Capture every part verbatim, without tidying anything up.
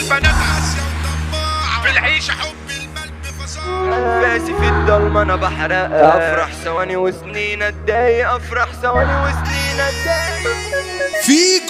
البنات عاسية وطماعة في العيشة حب المال بفصاحة. انفاسي في الضلمة انا بحرق، افرح ثواني وسنين اتضايق، افرح ثواني وسنين اتضايق. فيكو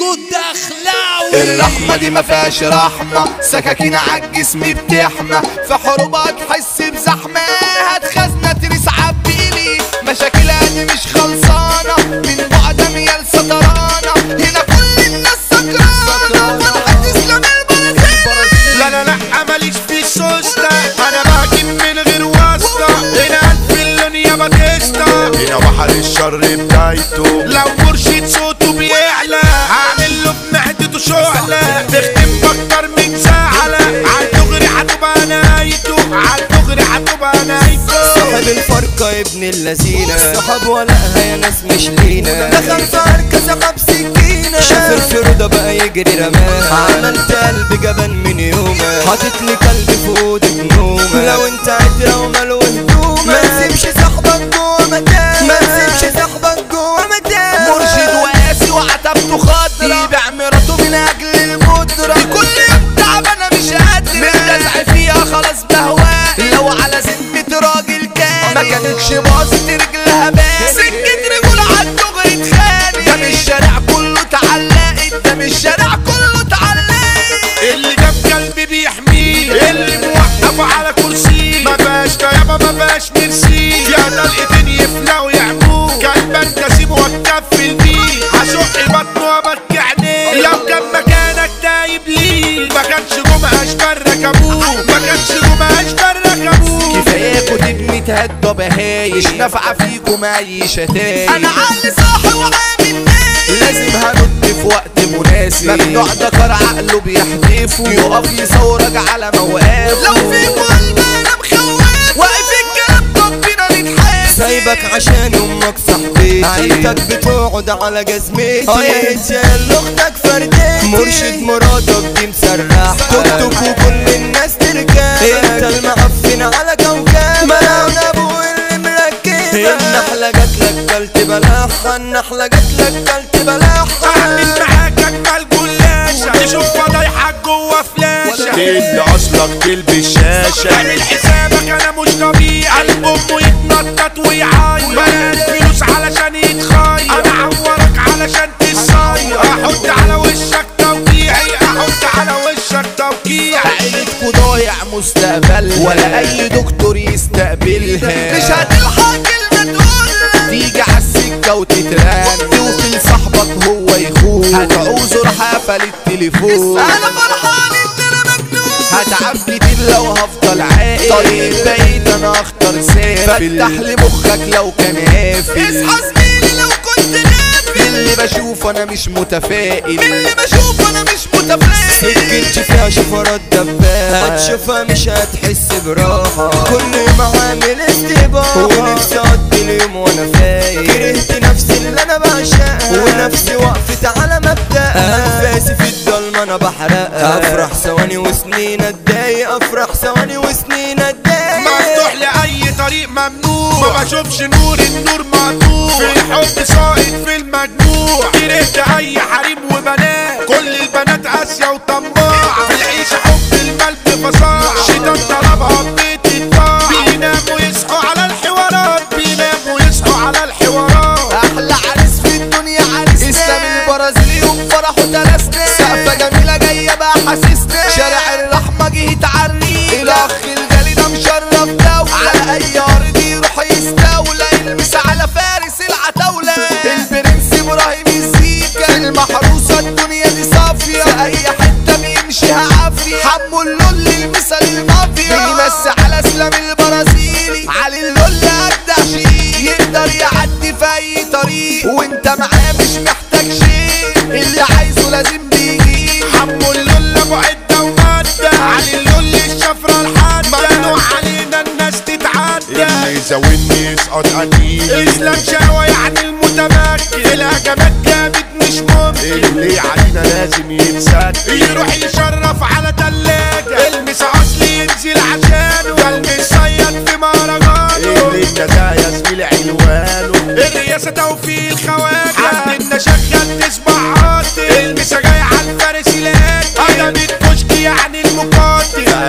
الدخلاوي الرحمة دي ما فيهاش رحمة، سكاكين عالجسم بتحمى، في حروبها تحس بزحمة، هتخزنة تريس عبيلي، مشاكلها دي مش خلصانة، من بعد ميال سطرانة، هنا كل الناس سكرانة، فرحة تسلم البرازيل. لا لا لا ماليش في السوستة، انا باجي من غير واسطة، هنا الف اللون يا باتيستا، هنا بحر الشر بدايته، لو مرشد صوته بيعلى هعمل له بمعدته شعلة، تختم بكتر من زعلة، عالدغري هتبقى نايته، عالدغري هتبقى نايته. صاحب الفرقة ابن اللذينة، صحاب ولاها يا ناس مش لينا، دخل في عركة سحب سكينة، شاف الفرودة بقى يجري رماها، عملت قلبي جبن من يومه، حاططلي كلب في اوضة نومه، لو انت عترة وماله هدومه، ما تسيبش صاحبك جوه مكان، ما تسيبش صاحبك جوه مكان. مرشد وقاسي وعتبته خضرا، يبيع مراته من اجل المدرة، دي كل يوم تعبانة مش قادرة، متلزع فيها خلاص بهواء، لو على ذمة راجل كان ما كانتش باظت رجلها بان، سكة رجول عالدغري اتخانق، ده مش الشارع كله اتعلقت، ده مش الشارع كله اتعلقت. اللي جاب قلبي بيحميه، اللي موقف على كرسي، ما بقاش كيابة ما بقاش ميرسي، يا دلقتين يفلقوا يعموه، كلبان كسيب واتكفل بيه، هشق بطنه وابكي عينيه، لو كان مكانك دايب ليه، ما كانش جمعة اشبال ركبوه، ما كانش جمعة اشبال ركبوه. كفاياكوا تبني تهدوا بهايش، مش نافعة فيكم اي شتايم، انا عقلي صاحي وعامل نايم، لازم هنط في وقت مناسب، ممنوع دكر عقله بيحدفه، يقف يصورك على موقف، لو فيكوا قلب انا مخوف، واقف الكلام طب بينا نتحاسب، سايبك عشان امك صاحبتي، عيلتك بتقعد على جزمتي، اه يا هتشال اختك فردتي، مرشد مراتك دي مسرح، توك توك وكل الناس تركب، انت المعفن على كوكب، ملعون ابو اللي مركب، النحلة جاتلك كلت بلاحة، النحلة جاتلك كلت بلاحة، اعمل معاك اجمل جلاشة، تشوف فضايحك جوه فلاشة، اللي اصلك تلبس شاشة، عامل حسابك انا مش طبيعي، قلب امه يتنطط ويعيط، بلاش فلوس علشان يتخير، انا اعورك علشان تصير، احط على وشك توقيعي، احط على وشك توقيعي. عيلتكوا ضايع مستقبل، ولا اي دكتور يستقبلها، مش هتلحق كلمة تقولها، تيجي عالسكة وتتران، توفي لصاحبك هو يخون، هتعوزه راح قفل التليفون، انا فرحان انت انا مجنون، هتعبي لو هفضل عاقل، طريق بعيد انا اختار سافل، فتح لي مخك لو كان قافل، اصحى زميلي لو كنت غافل، اللي بشوف انا مش متفائل، اللي بشوف انا مش متفائل، سكتي فيها شفرات دبابة، هتشوفها مش هتحس براحة، كل ما عامل استباحة، ونفسي اقضي اليوم وانا فايق، كرهت نفسي اللي انا بعشقها، ونفسي وقفت على مبدأها، انفاسي في الضلمة انا بحرقها، افرح ثواني وسنين اتضايق، افرح ثواني وسنين اتضايق، مفتوح لأي طريق ممنوع، ما بشوفش نور النور مقطوع، في الحب ساقط في المجموع، كرهت أي حريم وبنات، كل البنات قاسية وطماعة، في العيشة حب المال بفصاحة، شيطان طلبها ببيت الطاعة، بيناموا يصحوا على الحوارات، بيناموا يصحوا على الحوارات. احلى عريس في الدنيا عريسنا، اسلام البرازيلي وفرحه تلاسنا، سقفة جميلة جاية بقى حاسسنا، شارع الرحمة جه تعرينا، الاخ الغالي ده مشرف دولة، على اي ارض يروح يستولى، يلمس على فارس العتاولة، البرنس ابراهيم الزيكا، المحروسة الدنيا دي صافية، في اي حتة بيمشيها عافية، حمو اللول المثل المافيا، بيمسي على اسلام البرازيلي، علي اللول اجدع شيء، يقدر يعدي في اي طريق، وانت معاه مش محتاج شيء، اللي عايزه لازم بيجي، حمو اللول ابو عدة ومادة، علي اللول الشفرة الحادة، ممنوع علينا الناس تتعدى، اللي يزاولني يسقط قتيل، اسلام شاوى يعني المتمكن، الهجمات جامد مش ممكن، اللي علينا لازم يتسد، يروح يشرف على تلاجة، المس اصلي ينزل عشانه، ده المصيد في مهرجانه، اللي الندايا زميل عنوانه، الرئاسة توفيق الخواجة، عندنا شغال تسمع عاطل، المسا جاي على الفارس الهادي، ادم الكشك يعني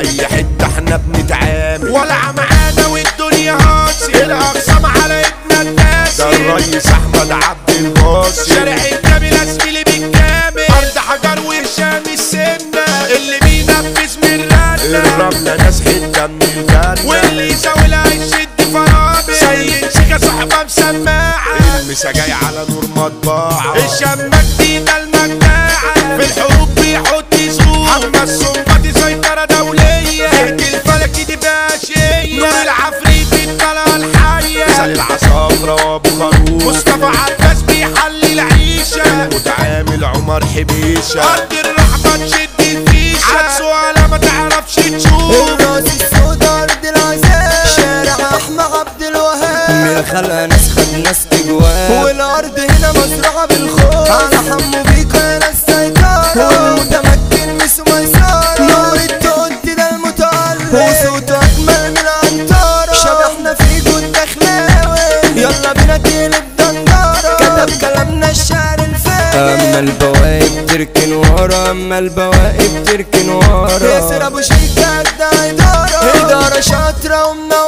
اي حتة احنا بنتعامل ولع معانا والدنيا هاصي الاقسام على ابن الناس ده الريس احمد عبد الباسط شارع الجامل اسمي بالكامل ارض حجر وهشام السنة اللي بينفذ من رنا الرملة ناس حتة من الجنة واللي يزاولها يشد فرامل سيد شيكا صاحبة مسماعة المسا جاي على نور مطبعة الشمة جديدة المجاعة في الحروب بيحط زهور حمى الصنباطي سيطرة دولية فرق الفلكي دي باشية نور العفريت الطلعة الحية مثال العصافرة وابو خروف مصطفى عباس بيحلي العيشة المتعامل عمر حبيشة أرض الرحمة تشد الفيشة عدسوا على ما تعرفش تشوف الراس السود ارض العذاب شارع احمد عبد الوهاب من خلق ناس خد ناس تجواب والارض هنا مزرعه بالخوف على حمو بيكو انا السيطره والمتمكن مش ميسره نور التوت ده المتألق وصوته اجمل من العنتره شبحنا في جود دخلاوي يلا بينا تقلب دندره كتب كلامنا الشعر الفاجر اما البواقي بتركن ورا اما البواقي بتركن ورا ياسر ابو شيكا ده اداره اداره شاطره ومنوره